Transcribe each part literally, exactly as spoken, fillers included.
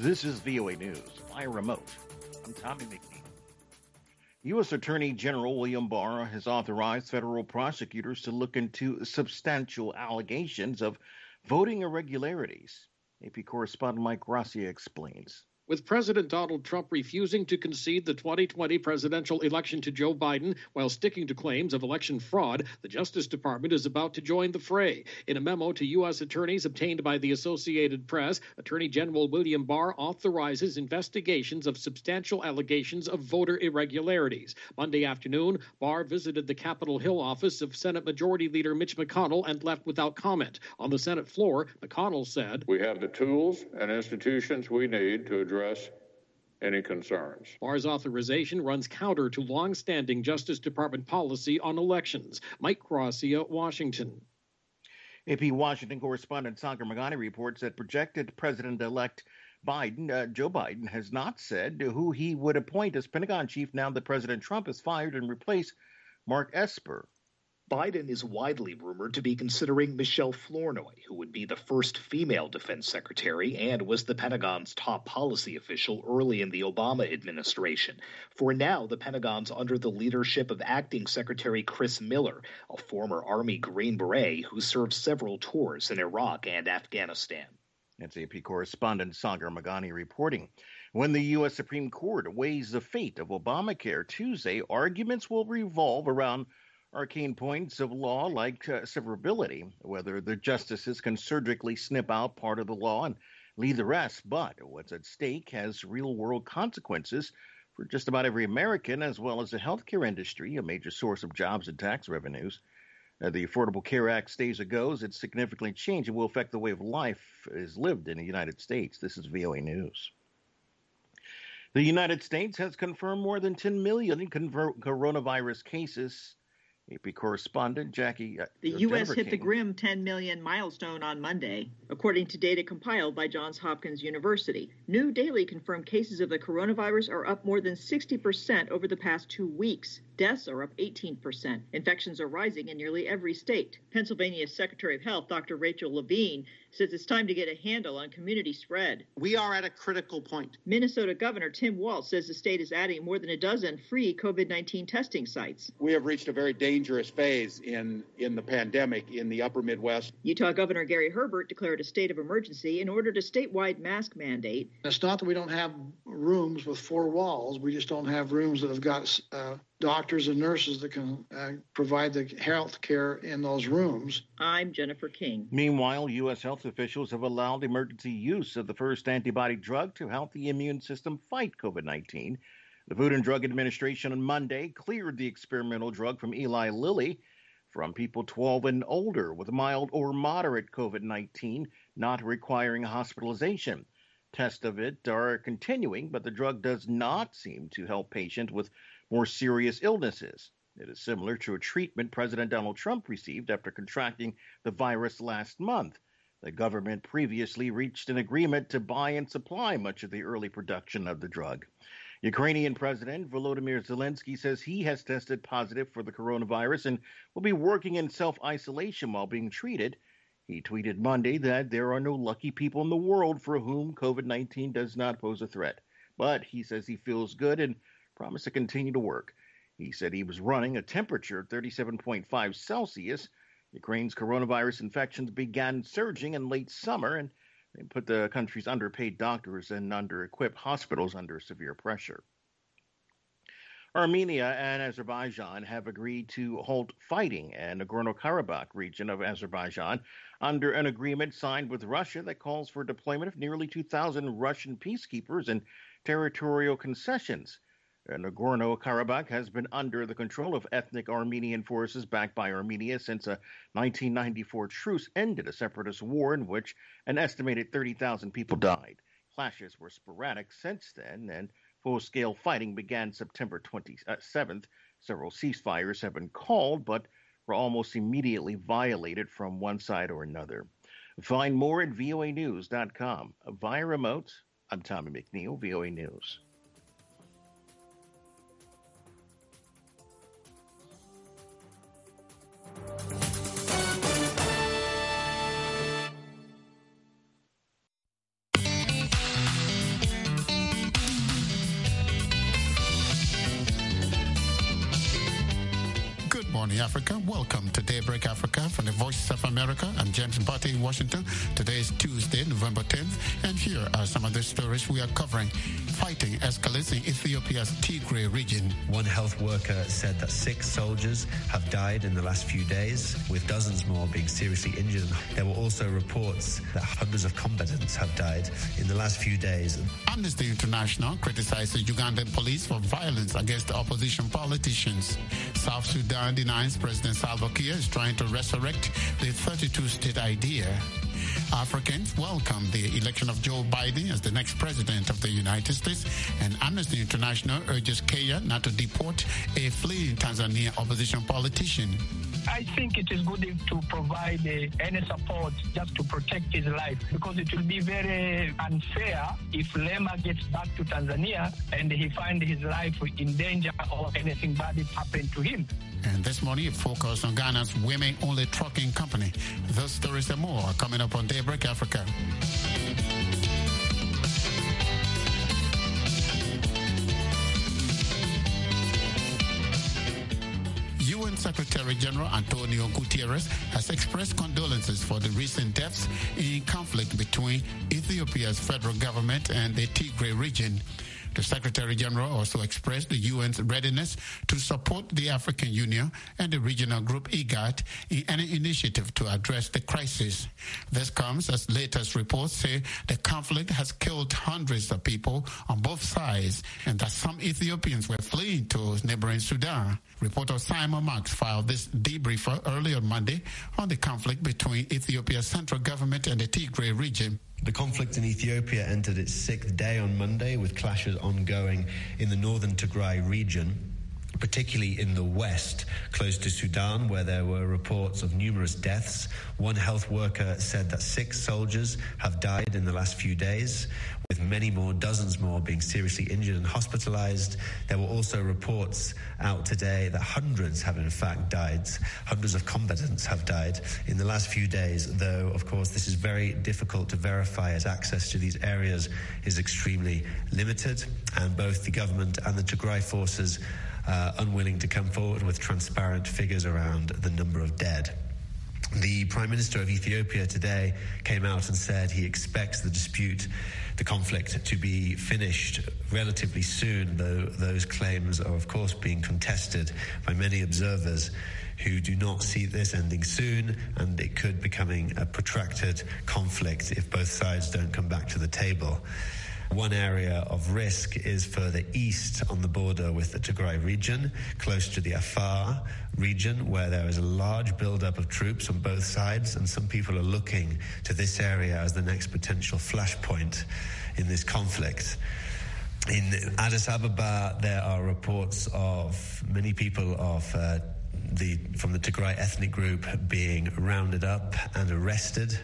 This is V O A News via remote. I'm Tommy McNeil. U S Attorney General William Barr has authorized federal prosecutors to look into substantial allegations of voting irregularities. A P correspondent Mike Gracia explains. With President Donald Trump refusing to concede the twenty twenty presidential election to Joe Biden while sticking to claims of election fraud, the Justice Department is about to join the fray. In a memo to U S attorneys obtained by the Associated Press, Attorney General William Barr authorizes investigations of substantial allegations of voter irregularities. Monday afternoon, Barr visited the Capitol Hill office of Senate Majority Leader Mitch McConnell and left without comment. On the Senate floor, McConnell said, "We have the tools and institutions we need to address address any concerns." Barr's authorization runs counter to long-standing Justice Department policy on elections. Mike Gracia, Washington. A P Washington correspondent Sagar Magani reports that projected President-elect Biden, uh, Joe Biden, has not said who he would appoint as Pentagon chief now that President Trump has fired and replaced Mark Esper. Biden is widely rumored to be considering Michelle Flournoy, who would be the first female defense secretary and was the Pentagon's top policy official early in the Obama administration. For now, the Pentagon's under the leadership of Acting Secretary Chris Miller, a former Army Green Beret who served several tours in Iraq and Afghanistan. That's A P correspondent Sagar Magani reporting. When the U S Supreme Court weighs the fate of Obamacare Tuesday, arguments will revolve around arcane points of law like uh, severability, whether the justices can surgically snip out part of the law and leave the rest. But what's at stake has real-world consequences for just about every American, as well as the healthcare industry, a major source of jobs and tax revenues. Uh, the Affordable Care Act stays or goes. It's significantly changed and will affect the way of life is lived in the United States. This is V O A News. The United States has confirmed more than ten million conver- coronavirus cases. A P correspondent Jackie. Uh, the U S Jennifer hit King. the grim ten million milestone on Monday, according to data compiled by Johns Hopkins University. New daily confirmed cases of the coronavirus are up more than sixty percent over the past two weeks. Deaths are up eighteen percent. Infections are rising in nearly every state. Pennsylvania's Secretary of Health, Doctor Rachel Levine, says it's time to get a handle on community spread. We are at a critical point. Minnesota Governor Tim Walz says the state is adding more than a dozen free COVID nineteen testing sites. We have reached a very dangerous phase in, in the pandemic in the upper Midwest. Utah Governor Gary Herbert declared a state of emergency and ordered a statewide mask mandate. It's not that we don't have rooms with four walls. We just don't have rooms that have got uh, doctors and nurses that can uh, provide the health care in those rooms. I'm Jennifer King. Meanwhile, U S health officials have allowed emergency use of the first antibody drug to help the immune system fight COVID nineteen. The Food and Drug Administration on Monday cleared the experimental drug from Eli Lilly from people twelve and older with mild or moderate COVID nineteen, not requiring hospitalization. Tests of it are continuing, but the drug does not seem to help patients with more serious illnesses. It is similar to a treatment President Donald Trump received after contracting the virus last month. The government previously reached an agreement to buy and supply much of the early production of the drug. Ukrainian President Volodymyr Zelensky says he has tested positive for the coronavirus and will be working in self-isolation while being treated. He tweeted Monday that there are no lucky people in the world for whom COVID nineteen does not pose a threat. But he says he feels good and promised to continue to work. He said he was running a temperature of thirty-seven point five Celsius. Ukraine's coronavirus infections began surging in late summer, and they put the country's underpaid doctors and under-equipped hospitals under severe pressure. Armenia and Azerbaijan have agreed to halt fighting in the Nagorno-Karabakh region of Azerbaijan under an agreement signed with Russia that calls for deployment of nearly two thousand Russian peacekeepers and territorial concessions. Nagorno-Karabakh has been under the control of ethnic Armenian forces backed by Armenia since a nineteen ninety-four truce ended a separatist war in which an estimated thirty thousand people died. Clashes were sporadic since then, and full-scale fighting began September twenty-seventh. Several ceasefires have been called, but were almost immediately violated from one side or another. Find more at V O A news dot com. Via remote, I'm Tommy McNeil, V O A News. morning, Africa. Welcome to Daybreak Africa from the Voice of America. I'm James Barty in Washington. Today is Tuesday, November tenth, and here are some of the stories we are covering. Fighting escalates in Ethiopia's Tigray region. One health worker said that six soldiers have died in the last few days, with dozens more being seriously injured. There were also reports that hundreds of combatants have died in the last few days. Amnesty International criticizes Ugandan police for violence against the opposition politicians. South Sudan denies President Salva Kiir is trying to resurrect the thirty-two state idea. Africans welcome the election of Joe Biden as the next president of the United States, and Amnesty International urges Kenya not to deport a fleeing Tanzania opposition politician. I think it is good to provide uh, any support just to protect his life, because it will be very unfair if Lema gets back to Tanzania and he finds his life in danger or anything bad happened to him. And this morning, it focused on Ghana's women-only trucking company. Those stories and more are coming up on Daybreak Africa. U N Secretary General Antonio Guterres has expressed condolences for the recent deaths in conflict between Ethiopia's federal government and the Tigray region. The Secretary General also expressed the U N's readiness to support the African Union and the regional group IGAD in any initiative to address the crisis. This comes as latest reports say the conflict has killed hundreds of people on both sides and that some Ethiopians were fleeing to neighboring Sudan. Reporter Simon Marks filed this debriefer early on Monday on the conflict between Ethiopia's central government and the Tigray region. The conflict in Ethiopia entered its sixth day on Monday, with clashes ongoing in the northern Tigray region, particularly in the west, close to Sudan, where there were reports of numerous deaths. One health worker said that six soldiers have died in the last few days, with many more, dozens more, being seriously injured and hospitalized. There were also reports out today that hundreds have in fact died. Hundreds of combatants have died in the last few days, though, of course, this is very difficult to verify as access to these areas is extremely limited, and both the government and the Tigray forces Uh, unwilling to come forward with transparent figures around the number of dead. The Prime Minister of Ethiopia today came out and said he expects the dispute, the conflict, to be finished relatively soon, though those claims are, of course, being contested by many observers who do not see this ending soon, and it could becoming a protracted conflict if both sides don't come back to the table. One area of risk is further east on the border with the Tigray region, close to the Afar region, where there is a large buildup of troops on both sides, and some people are looking to this area as the next potential flashpoint in this conflict. In Addis Ababa, there are reports of many people of uh, the from the Tigray ethnic group being rounded up and arrested.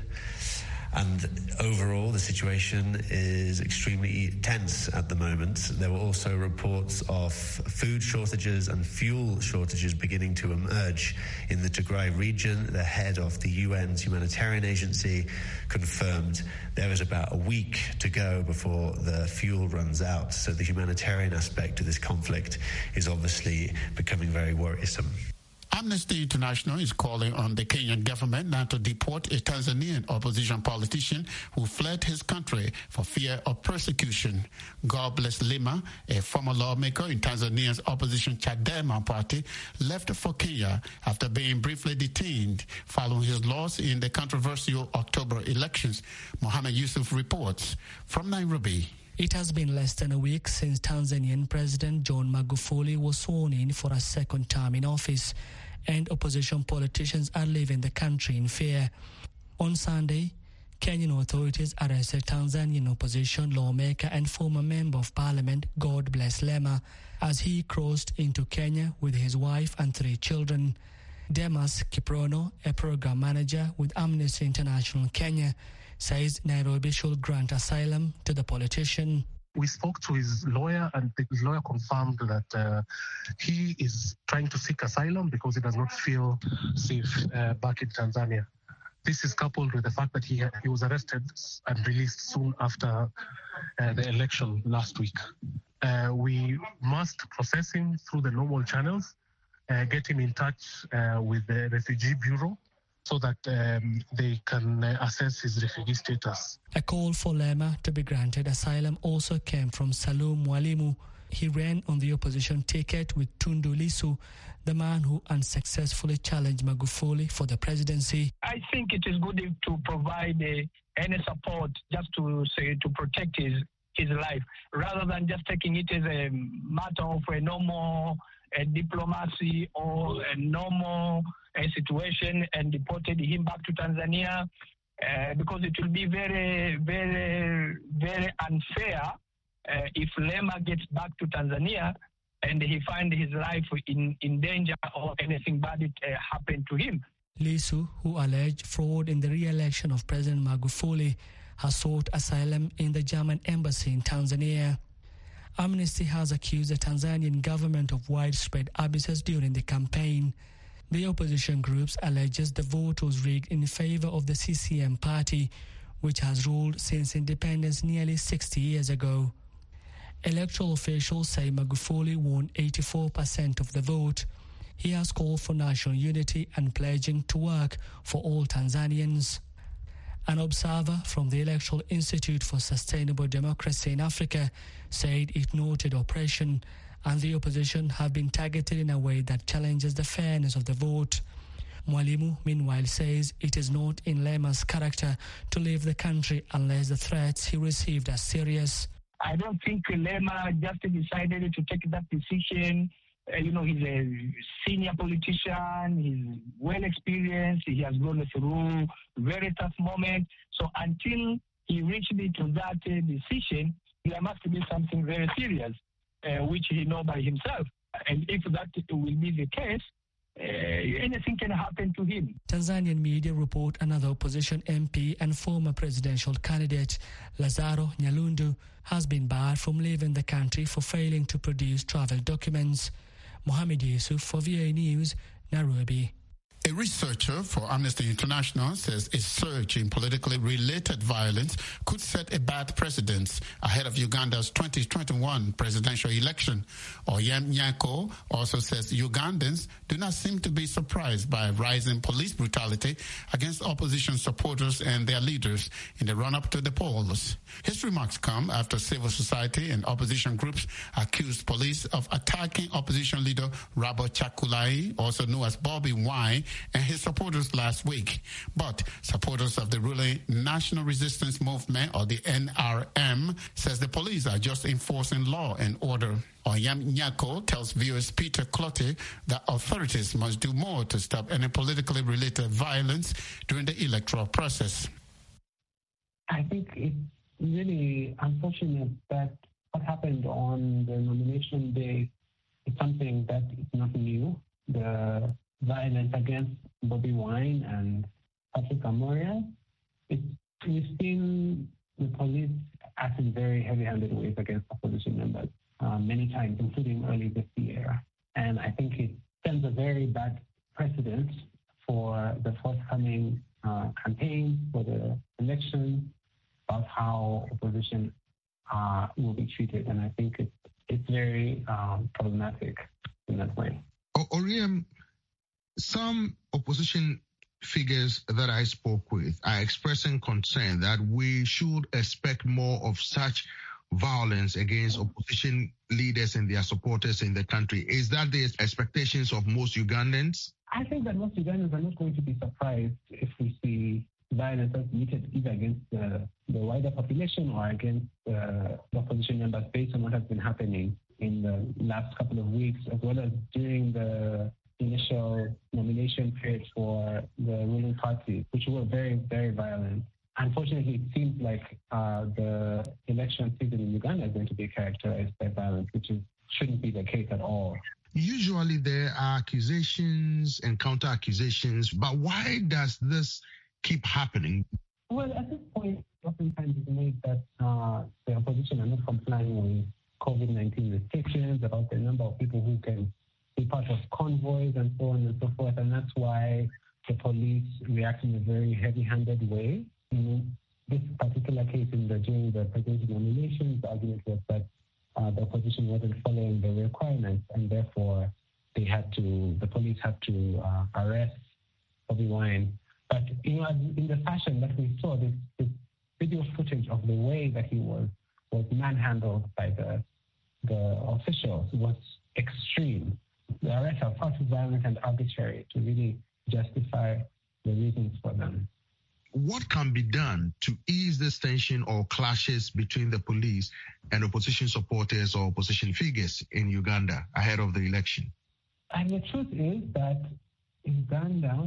And overall, the situation is extremely tense at the moment. There were also reports of food shortages and fuel shortages beginning to emerge in the Tigray region. The head of the U N's humanitarian agency confirmed there is about a week to go before the fuel runs out. So the humanitarian aspect of this conflict is obviously becoming very worrisome. Amnesty International is calling on the Kenyan government not to deport a Tanzanian opposition politician who fled his country for fear of persecution. God Bless Lema, a former lawmaker in Tanzania's opposition Chadema party, left for Kenya after being briefly detained following his loss in the controversial October elections. Mohammed Yusuf reports from Nairobi. It has been less than a week since Tanzanian President John Magufuli was sworn in for a second term in office, and opposition politicians are leaving the country in fear. On Sunday, Kenyan authorities arrested Tanzanian opposition lawmaker and former member of parliament God Bless Lema as he crossed into Kenya with his wife and three children. Demas Kiprono, a program manager with Amnesty International Kenya, says Nairobi should grant asylum to the politician. We spoke to his lawyer, and his lawyer confirmed that uh, he is trying to seek asylum because he does not feel safe uh, back in Tanzania. This is coupled with the fact that he had, he was arrested and released soon after uh, the election last week. Uh, we must process him through the normal channels, uh, get him in touch uh, with the Refugee Bureau so that um, they can uh, assess his refugee status. A call for Lema to be granted asylum also came from Salum Mwalimu. He ran on the opposition ticket with Tundu Lissu, the man who unsuccessfully challenged Magufuli for the presidency. I think it is good to provide uh, any support just to say to protect his his life, rather than just taking it as a matter of a normal uh, diplomacy or a normal uh, situation and deported him back to Tanzania, uh, because it will be very, very, very unfair uh, if Lema gets back to Tanzania and he finds his life in, in danger or anything bad it, uh, happened to him. Lissu, who alleged fraud in the re-election of President Magufuli, has sought asylum in the German embassy in Tanzania. Amnesty has accused the Tanzanian government of widespread abuses during the campaign. The opposition groups alleges the vote was rigged in favor of the C C M party, which has ruled since independence nearly sixty years ago. Electoral officials say Magufuli won eighty-four percent of the vote. He has called for national unity and pledging to work for all Tanzanians. An observer from the Electoral Institute for Sustainable Democracy in Africa said it noted oppression and the opposition have been targeted in a way that challenges the fairness of the vote. Mwalimu, meanwhile, says it is not in Lema's character to leave the country unless the threats he received are serious. I don't think Lema just decided to take that decision. Uh, you know, he's a senior politician, he's well experienced, he has gone through very tough moments. So until he reached to that uh, decision, there must be something very serious, uh, which he knows by himself. And if that will be the case, uh, anything can happen to him. Tanzanian media report another opposition M P and former presidential candidate, Lazaro Nyalundu, has been barred from leaving the country for failing to produce travel documents. Mohamed Yusuf for V A News, Nairobi. A researcher for Amnesty International says a surge in politically related violence could set a bad precedent ahead of Uganda's twenty twenty-one presidential election. Oyem Nyako also says Ugandans do not seem to be surprised by rising police brutality against opposition supporters and their leaders in the run-up to the polls. His remarks come after civil society and opposition groups accused police of attacking opposition leader Robert Chakulai, also known as Bobby Wine, and his supporters last week. But supporters of the ruling National Resistance Movement, or the N R M, says the police are just enforcing law and order. Oyam Nyako tells viewers Peter Clotte that authorities must do more to stop any politically related violence during the electoral process. I think it's really unfortunate that what happened on the nomination day is something that is not new. The violence against Bobby Wine and Patrick Amoria, it's, we've seen the police act in very heavy-handed ways against opposition members uh, many times, including early this year. And I think it sends a very bad precedent for the forthcoming uh, campaign, for the election, about how opposition uh, will be treated. And I think it's, it's very um, problematic in that way. Oriam, some opposition figures that I spoke with are expressing concern that we should expect more of such violence against opposition leaders and their supporters in the country. Is that the expectations of most Ugandans? I think that most Ugandans are not going to be surprised if we see violence as meted either against the, the wider population or against uh, the opposition members based on what has been happening in the last couple of weeks, as well as during the initial nomination period for the ruling party, which were very, very violent. Unfortunately, it seems like uh, the election season in Uganda is going to be characterized by violence, which is, shouldn't be the case at all. Usually there are accusations and counter-accusations, but why does this keep happening? Well, at this point, oftentimes it's made that uh, the opposition are not complying with COVID nineteen restrictions, about the number of people who can be part of convoys and so on and so forth, and that's why the police react in a very heavy-handed way. In this particular case, in the, during the presidential nominations, the argument was that uh, the opposition wasn't following the requirements, and therefore they they had to, the police had to uh, arrest Bobi Wine. But, you know, in the fashion that we saw, this, this video footage of the way that he was, was manhandled by the, the officials was extreme. The arrests are far too violent and arbitrary to really justify the reasons for them. What can be done to ease this tension or clashes between the police and opposition supporters or opposition figures in Uganda ahead of the election? And the truth is that Uganda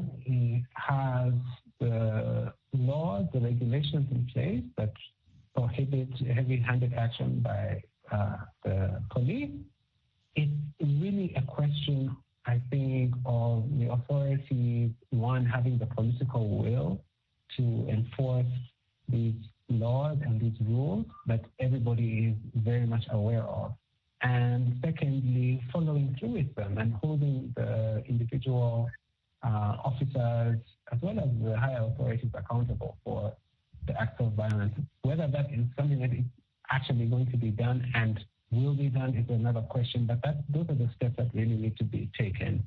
has the laws, the regulations in place that prohibit heavy-handed action by uh, the police. It's really a question, I think, of the authorities, one, having the political will to enforce these laws and these rules that everybody is very much aware of. And secondly, following through with them and holding the individual uh, officers as well as the higher authorities accountable for the acts of violence. Whether that is something that is actually going to be done and will be done is another question, but that, those are the steps that really need to be taken.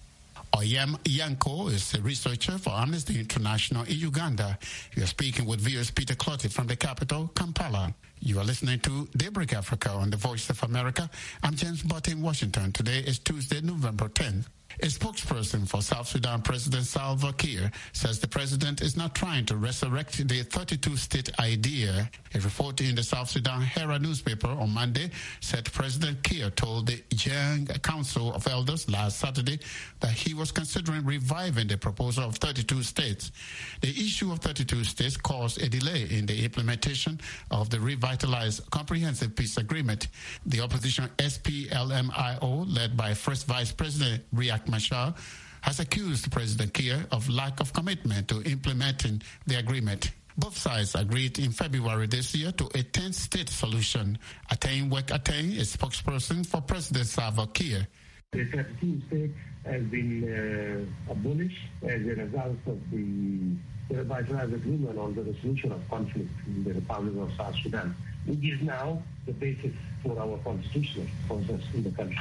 Oyem Yanko is a researcher for Amnesty International in Uganda. You are speaking with V O A's Peter Clotty from the capital, Kampala. You are listening to Daybreak Africa on the Voice of America. I'm James Butt in Washington. Today is Tuesday, November tenth. A spokesperson for South Sudan President Salva Kiir says the president is not trying to resurrect the thirty-two state idea. A report in the South Sudan Herald newspaper on Monday said President Kiir told the Young Council of Elders last Saturday that he was considering reviving the proposal of thirty-two states. The issue of thirty-two states caused a delay in the implementation of the revitalized Comprehensive Peace Agreement. The opposition S P L M I O, led by First Vice President Riek Machar, has accused President Kiir of lack of commitment to implementing the agreement. Both sides agreed in February this year to a ten-state solution. Attain Wek Attain is spokesperson for President Salva Kiir. The thirty-two states has been uh, abolished as a result of the revitalized agreement on the resolution of conflict in the Republic of South Sudan, which is now the basis for our constitutional process in the country.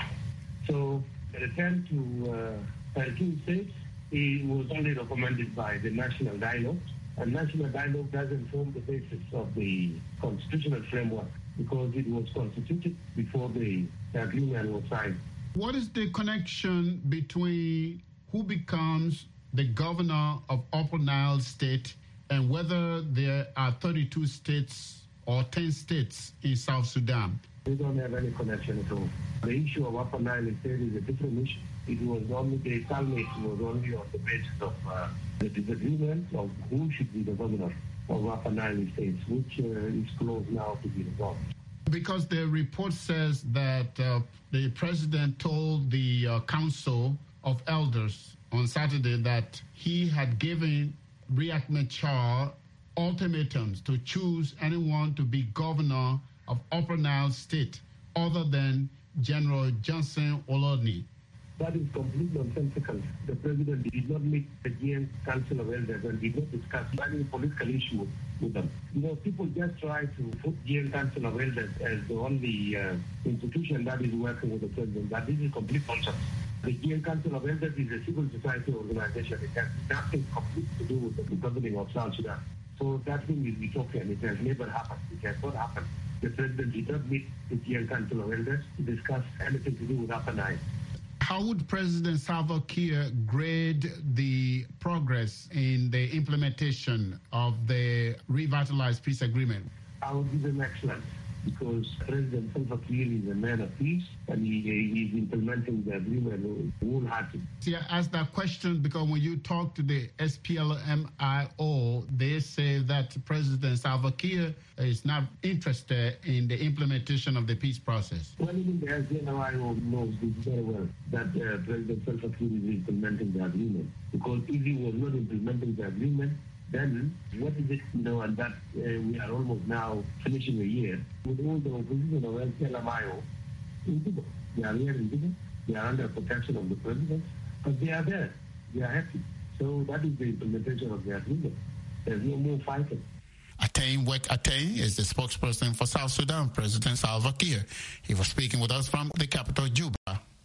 So the return to uh, thirty-two states it was only recommended by the National Dialogue, and National Dialogue doesn't form the basis of the constitutional framework because it was constituted before the, the agreement was signed. What is the connection between who becomes the governor of Upper Nile State and whether there are thirty-two states or ten states in South Sudan? We don't have any connection at all. The issue of Upper Nile State is a different issue. It was only, the stalemate was only on the basis of uh, the disagreement of who should be the governor of Upper Nile States, which uh, is close now to be resolved. Because the report says that uh, the president told the uh, Council of Elders on Saturday that he had given Riek Machar ultimatums to choose anyone to be governor of Upper Nile State other than General Johnson Olodni. That is completely nonsensical. The president did not meet the G N Council of Elders and did not discuss any political issue with them. You know, people just try to put G N Council of Elders as the only uh, institution that is working with the president, but this is complete nonsense. The G N Council of Elders is a civil society organization. It has nothing complete to do with the governing of South Sudan. So that thing is utopian. It has never happened. It has not happened. The president did not meet the G N Council of Elders to discuss anything to do with Upper Nile. How would President Salva Kiir grade the progress in the implementation of the revitalized peace agreement? I would give him excellent, because President Salva Kiir is a man of peace and he is implementing the agreement wholeheartedly. See, I asked that question because when you talk to the S P L M I O, they say that President Salva Kiir is not interested in the implementation of the peace process. Well, even the S P L M I O knows this very well, that uh, President Salva Kiir is implementing the agreement. Because if he was not implementing the agreement, then what is it, you know, and that uh, we are almost now finishing a year with all the opposition of S P L M I O in Juba. They are here in Juba. They are under protection of the president, but they are there. They are happy. So that is the implementation of the agreement. There's no more fighting. Attain Wek Attain is the spokesperson for South Sudan President Salva Kiir. He was speaking with us from the capital, Juba. Africa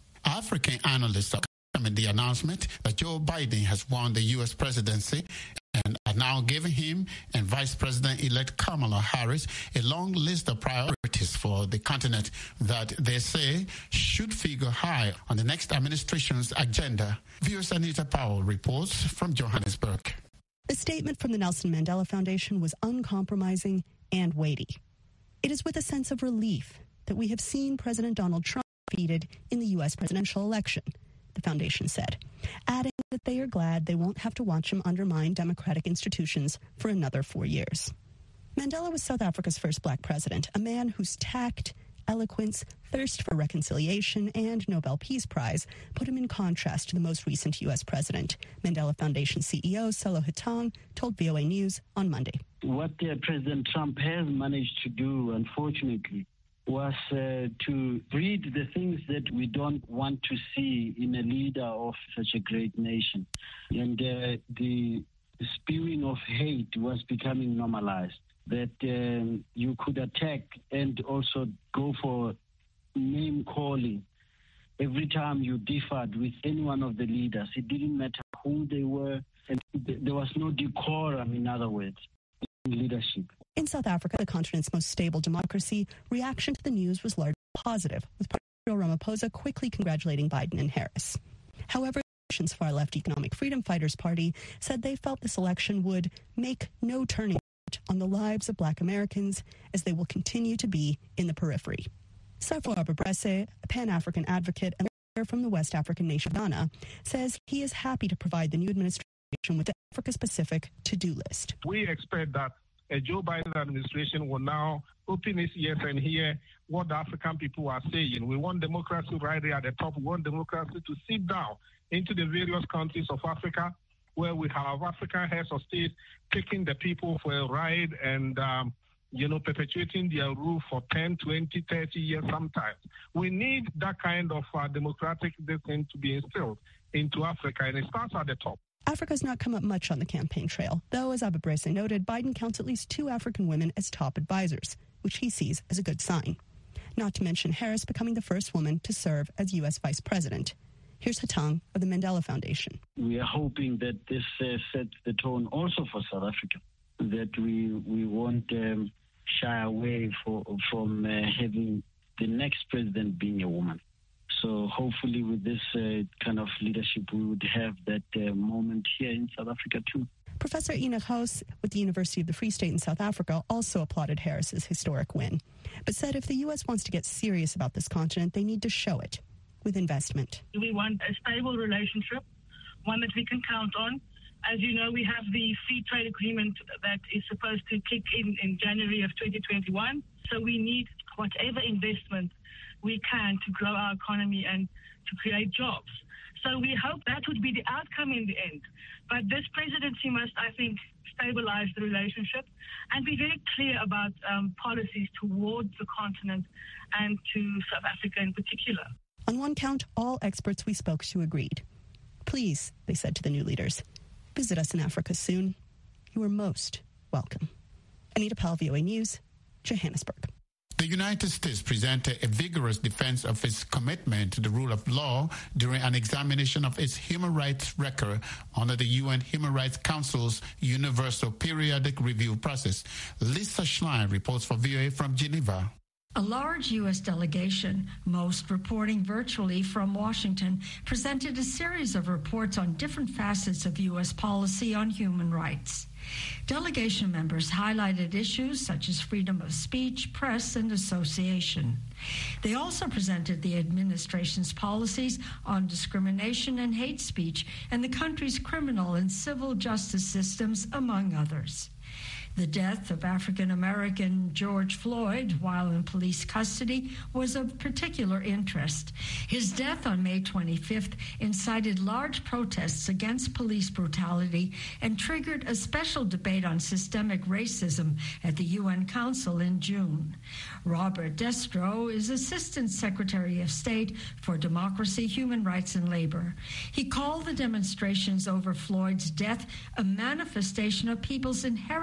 African analysts are coming the announcement that Joe Biden has won the U S presidency and are now giving him and Vice President-elect Kamala Harris a long list of priorities for the continent that they say should figure high on the next administration's agenda. V O A's Anita Powell reports from Johannesburg. The statement from the Nelson Mandela Foundation was uncompromising and weighty. It is with a sense of relief that we have seen President Donald Trump defeated in the U S presidential election, the foundation said, adding that they are glad they won't have to watch him undermine democratic institutions for another four years. Mandela was South Africa's first black president, a man whose tact, eloquence, thirst for reconciliation, and Nobel Peace Prize put him in contrast to the most recent U S president. Mandela Foundation C E O Sello Hetang told V O A News on Monday. What uh, President Trump has managed to do, unfortunately, was uh, to breed the things that we don't want to see in a leader of such a great nation. And uh, the spewing of hate was becoming normalized, that um, you could attack and also go for name-calling every time you differed with any one of the leaders. It didn't matter who they were, and there was no decorum, in other words, in leadership. In South Africa, the continent's most stable democracy, reaction to the news was largely positive, with President Ramaphosa quickly congratulating Biden and Harris. However, the nation's far-left Economic Freedom Fighters Party said they felt this election would make no turning point on the lives of black Americans, as they will continue to be in the periphery. Safo Ababrese, a Pan-African advocate and leader from the West African nation Ghana, says he is happy to provide the new administration with the Africa-specific to-do list. We expect that a Joe Biden administration will now open its ears and hear what the African people are saying. We want democracy right there at the top. We want democracy to seep down into the various countries of Africa, where we have African heads of state taking the people for a ride and, um, you know, perpetuating their rule for ten, twenty, thirty years sometimes. We need that kind of uh, democratic thing to be instilled into Africa, and it starts at the top. Africa's not come up much on the campaign trail, though, as Ababrese noted, Biden counts at least two African women as top advisors, which he sees as a good sign. Not to mention Harris becoming the first woman to serve as U S vice president. Here's Hetang of the Mandela Foundation. We are hoping that this uh, sets the tone also for South Africa, that we we won't um, shy away for, from uh, having the next president being a woman. So hopefully with this uh, kind of leadership, we would have that uh, moment here in South Africa too. Professor Enoch House with the University of the Free State in South Africa also applauded Harris's historic win, but said if the U S wants to get serious about this continent, they need to show it with investment. We want a stable relationship, one that we can count on. As you know, we have the free trade agreement that is supposed to kick in in January of twenty twenty-one. So we need whatever investment we can to grow our economy and to create jobs. So we hope that would be the outcome in the end. But this presidency must, I think, stabilize the relationship and be very clear about um, policies towards the continent and to South Africa in particular. On one count, all experts we spoke to agreed. Please, they said to the new leaders, visit us in Africa soon. You are most welcome. Anita Powell, V O A News, Johannesburg. The United States presented a vigorous defense of its commitment to the rule of law during an examination of its human rights record under the U N Human Rights Council's Universal Periodic Review process. Lisa Schlein reports for V O A from Geneva. A large U S delegation, most reporting virtually from Washington, presented a series of reports on different facets of U S policy on human rights. Delegation members highlighted issues such as freedom of speech, press, and association. They also presented the administration's policies on discrimination and hate speech and the country's criminal and civil justice systems, among others. The death of African-American George Floyd while in police custody was of particular interest. His death on May twenty-fifth incited large protests against police brutality and triggered a special debate on systemic racism at the U N Council in June. Robert Destro is Assistant Secretary of State for Democracy, Human Rights, and Labor. He called the demonstrations over Floyd's death a manifestation of people's inherent right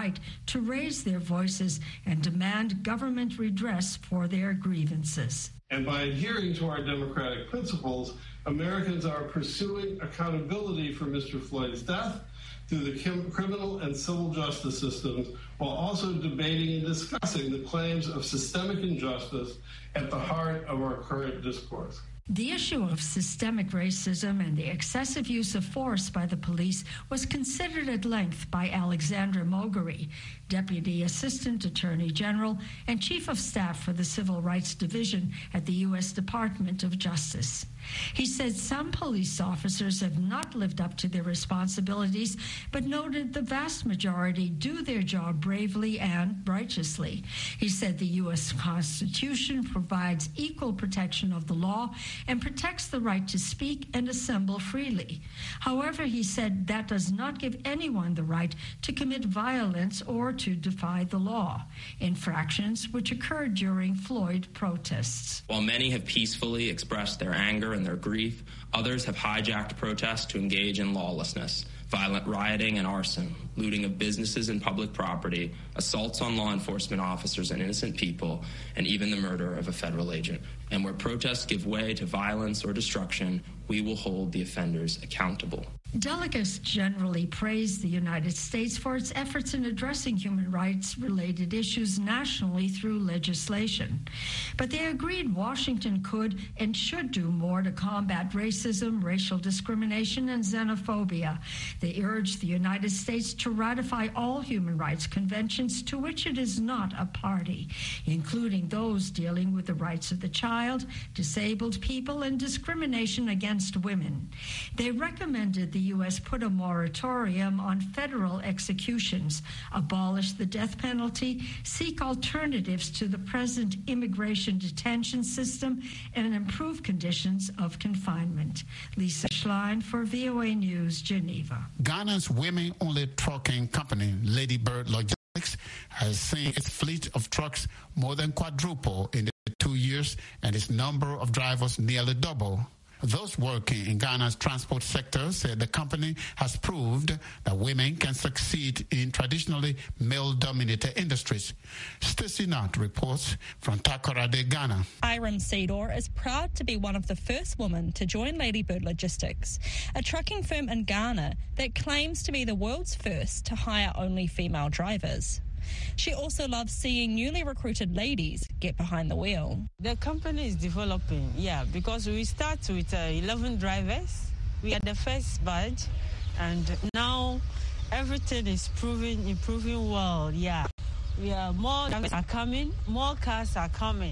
right to raise their voices and demand government redress for their grievances. And by adhering to our democratic principles, Americans are pursuing accountability for Mister Floyd's death through the criminal and civil justice systems, while also debating and discussing the claims of systemic injustice at the heart of our current discourse. The issue of systemic racism and the excessive use of force by the police was considered at length by Alexandra Moghery, Deputy Assistant Attorney General and Chief of Staff for the Civil Rights Division at the U S Department of Justice. He said some police officers have not lived up to their responsibilities, but noted the vast majority do their job bravely and righteously. He said the U S Constitution provides equal protection of the law and protects the right to speak and assemble freely. However, he said that does not give anyone the right to commit violence or to defy the law, infractions which occurred during Floyd protests. While many have peacefully expressed their anger and their grief, others have hijacked protests to engage in lawlessness, violent rioting and arson, looting of businesses and public property, assaults on law enforcement officers and innocent people, and even the murder of a federal agent. And where protests give way to violence or destruction, we will hold the offenders accountable. Delegates generally praised the United States for its efforts in addressing human rights-related issues nationally through legislation. But they agreed Washington could and should do more to combat racism, racial discrimination, and xenophobia. They urged the United States to ratify all human rights conventions to which it is not a party, including those dealing with the rights of the child, disabled people, and discrimination against women. They recommended the U S put a moratorium on federal executions, abolish the death penalty, seek alternatives to the present immigration detention system, and improve conditions of confinement. Lisa Schlein for V O A News, Geneva. Ghana's women-only trucking company, Lady Bird Logistics, has seen its fleet of trucks more than quadruple in the two years and its number of drivers nearly double. Those working in Ghana's transport sector said the company has proved that women can succeed in traditionally male-dominated industries. Stacey Knott reports from Takoradi, Ghana. Iram Seedor is proud to be one of the first women to join Ladybird Logistics, a trucking firm in Ghana that claims to be the world's first to hire only female drivers. She also loves seeing newly recruited ladies get behind the wheel. The company is developing, yeah, because we start with uh, eleven drivers. We are the first batch, and now everything is proving, improving well, yeah. We are more drivers are coming, more cars are coming.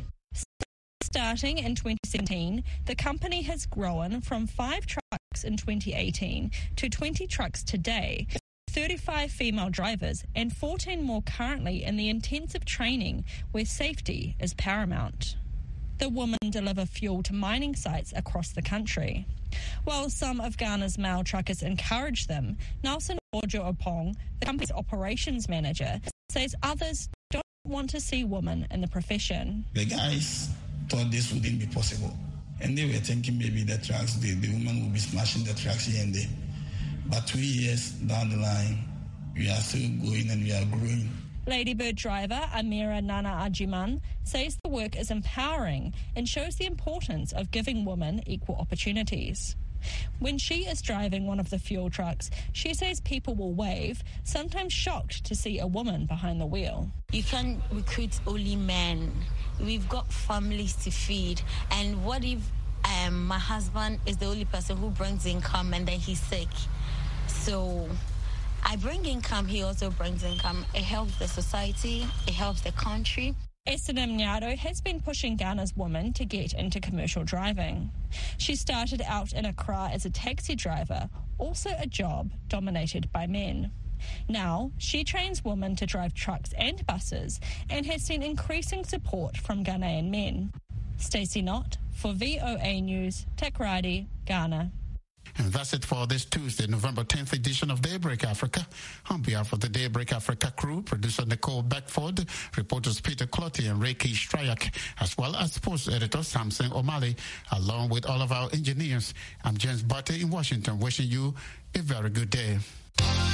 Starting in twenty seventeen, the company has grown from five trucks in twenty eighteen to twenty trucks today, thirty-five female drivers and fourteen more currently in the intensive training where safety is paramount. The women deliver fuel to mining sites across the country. While some of Ghana's male truckers encourage them, Nelson Ojo Opong, the company's operations manager, says others don't want to see women in the profession. The guys thought this wouldn't be possible, and they were thinking maybe the trucks, the, the women will be smashing the trucks here and there. But two years down the line, we are still going and we are growing. Ladybird driver Amira Nana Ajiman says the work is empowering and shows the importance of giving women equal opportunities. When she is driving one of the fuel trucks, she says people will wave, sometimes shocked to see a woman behind the wheel. You can't recruit only men. We've got families to feed. And what if um, my husband is the only person who brings income and then he's sick? So I bring income, he also brings income. It helps the society, it helps the country. Esanem Nyado has been pushing Ghana's women to get into commercial driving. She started out in Accra as a taxi driver, also a job dominated by men. Now, she trains women to drive trucks and buses and has seen increasing support from Ghanaian men. Stacey Knott for V O A News, Takoradi, Ghana. And that's it for this Tuesday, November tenth edition of Daybreak Africa. On behalf of the Daybreak Africa crew, producer Nicole Beckford, reporters Peter Clotty and Reiki Strayak, as well as sports editor Samson O'Malley, along with all of our engineers, I'm James Barty in Washington, wishing you a very good day.